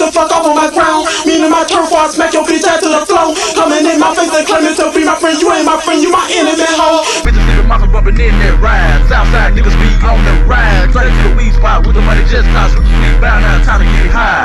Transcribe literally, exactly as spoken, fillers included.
the fuck off on my ground. Meaning my turf or I smack your bitch out to the floor. Coming in my face and claiming to be my friend. You ain't my friend, you my enemy, hoe. Bitches leaving mouth bumping in that ride. Southside niggas be on the ride. Trying to the weed spot with the money just cost. Sweet bound now, time to get high.